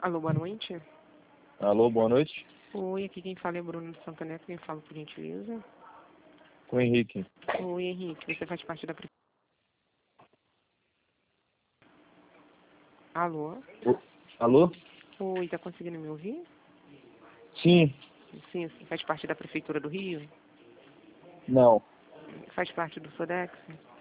Alô, boa noite. Alô, boa noite. Oi, aqui quem fala é Bruno do Santander. Quem fala, por gentileza? Com o Henrique. Oi, Henrique. Você faz parte da... Alô? Alô? Oi, tá conseguindo me ouvir? Sim. Sim, você faz parte da Prefeitura do Rio? Não. Faz parte do SODEX?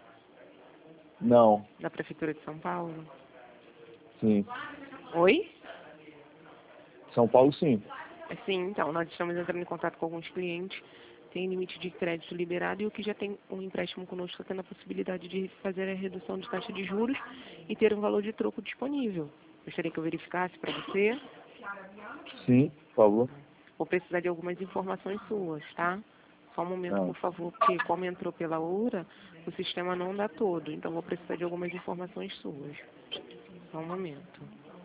Não. Da Prefeitura de São Paulo? Sim. Oi? São Paulo, sim. Sim, então, nós estamos entrando em contato com alguns clientes, tem limite de crédito liberado e o que já tem um empréstimo conosco está tendo a possibilidade de fazer a redução de taxa de juros e ter um valor de troco disponível. Gostaria que eu verificasse para você. Sim, por favor. Vou precisar de algumas informações suas, tá? Só um momento, Não. por favor, porque como entrou pela URA, o sistema não dá todo, então vou precisar de algumas informações suas. Só um momento.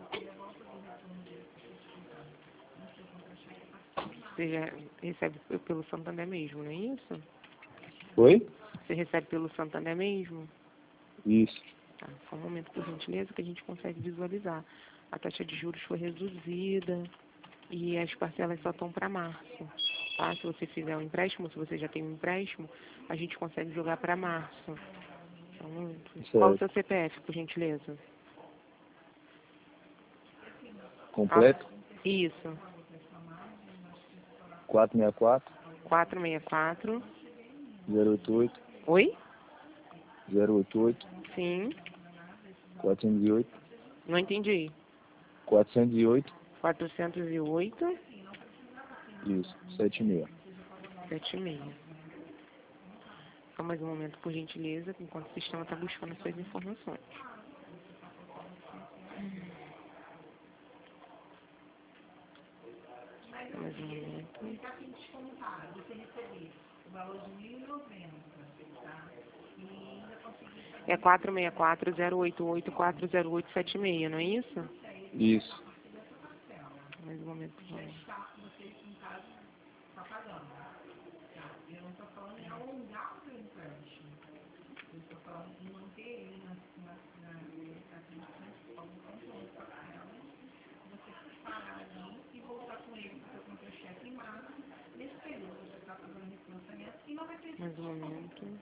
Você já recebe pelo Santander mesmo, não é isso? Oi? Você recebe pelo Santander mesmo? Isso. Tá, só um momento, por gentileza, que a gente consegue visualizar. A taxa de juros foi reduzida e as parcelas só estão para março. Tá? Se você fizer um empréstimo, se você já tem um empréstimo, a gente consegue jogar para março. Só um momento. Qual o seu Certo. CPF, por gentileza? Completo? Isso. 464 464. 088 Oi? 088 Sim. 408 Não entendi. 408. 408. Isso. 76. 76. Só mais um momento, por gentileza, enquanto o sistema está buscando as suas informações. Só mais um momento. É 464-088-40876, não é isso? Isso. Mais um momento, por favor. Mais um momento.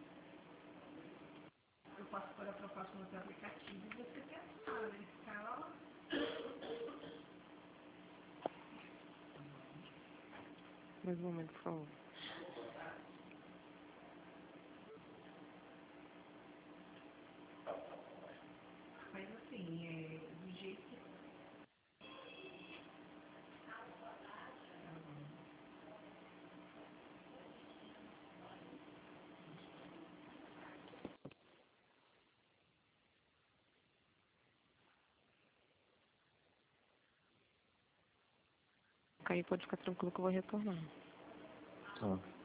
Mais um momento, por favor. Aí pode ficar tranquilo que eu vou retornar. Tá.